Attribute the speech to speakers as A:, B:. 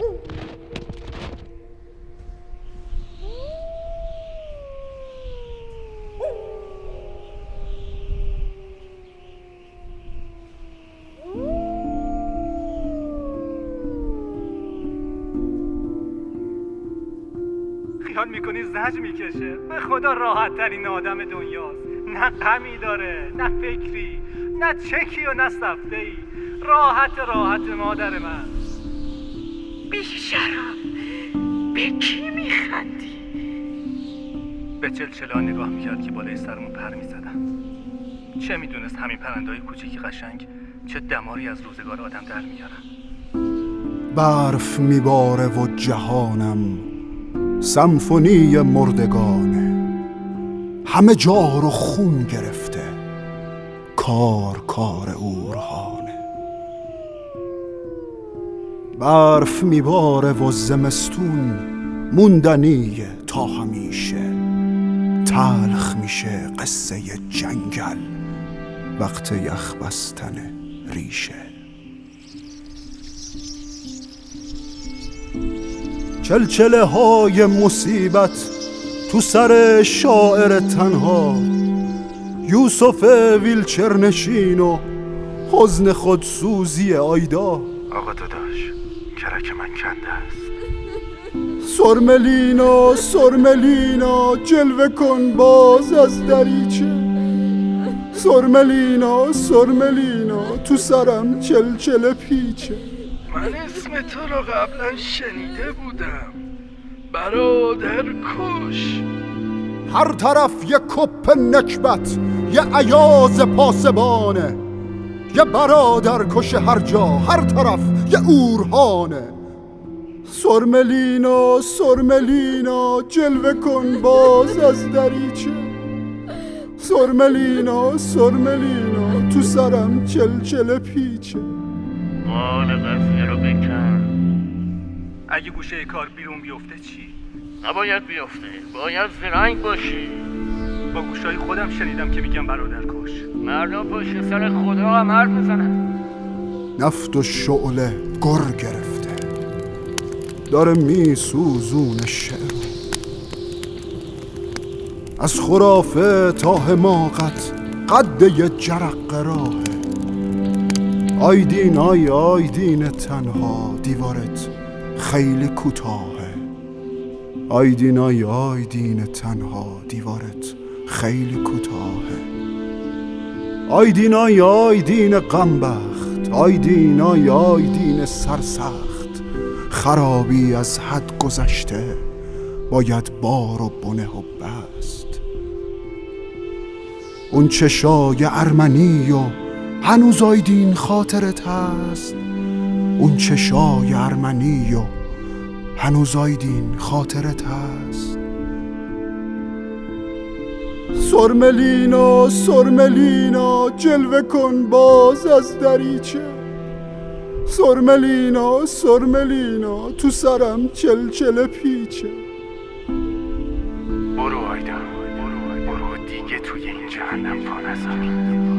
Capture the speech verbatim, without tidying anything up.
A: خیال میکنی زج میکشه؟ به خدا راحت ترین آدم دنیاست. نه غمی داره، نه فکری، نه چکی و نه صفته‌ای. راحت راحت مادر من.
B: بیشرم، به کی میخندی؟
A: به چلچلا نگاه میکرد که بالای سرمون پر میزدن. چه میدونست همین پرنده‌های کوچیکی قشنگ چه دماری از روزگار آدم در میارن.
C: برف میباره و جهانم سمفونی مردگانه، همه جا رو خون گرفته، کار کار اورهانه. برف میباره و زمستون موندنیه تا همیشه، تلخ میشه قصه جنگل وقت یخ بستن ریشه. چلچله های مصیبت تو سر شاعر تنها، یوسف ویلچر نشین و حزن خودسوزی آیدا.
A: آقا داداش، کرک من کنده است.
C: سرملینا سرملینا جلوه کن باز از دریچه، سرملینا سرملینا تو سرم چلچله پیچه.
D: من اسم تو رو قبلا شنیده بودم، برادر کش.
C: هر طرف یه کپ نکبت، یه عیاز پاسبانه، یه برادر کش هر جا، هر طرف یه اورهانه. سرملینا سرملینا جلوه کن باز از دریچه، سرملینا سرملینا تو سرم چلچله پیچه.
B: مال قضیه رو بکن.
A: اگه گوشه کار بیرون بیفته چی؟
B: نباید بیفته، باید زرنگ باشی.
A: با گوشای خودم شنیدم که میگم برادر کش.
B: مردم پشت سر خدا هم حرف میزنن.
C: نفت و شعله گر گرفته، داره میسوزون شعر. از خرافه تا حماقت قد یه جرقه راهه. آیدین آی آیدین تنها دیوارت خیلی کوتاهه. آیدین آی آیدین تنها دیوارت خیلی کوتاهه. آیدین آی آیدین غمبخت، آیدین آی آیدین سرسخت. خرابی از حد گذشته، باید بار و بنه و بست. اون چشای ارمنی و هنوز آیدین خاطرت هست. اون چشای ارمنی و هنوز آیدین خاطرت هست. سرملینا سرملینا جلوه کن باز از دریچه، سرملینا سرملینا تو سرم چلچله پیچه.
A: برو آیدا، برو, برو دیگه توی این جهنم پا نذار.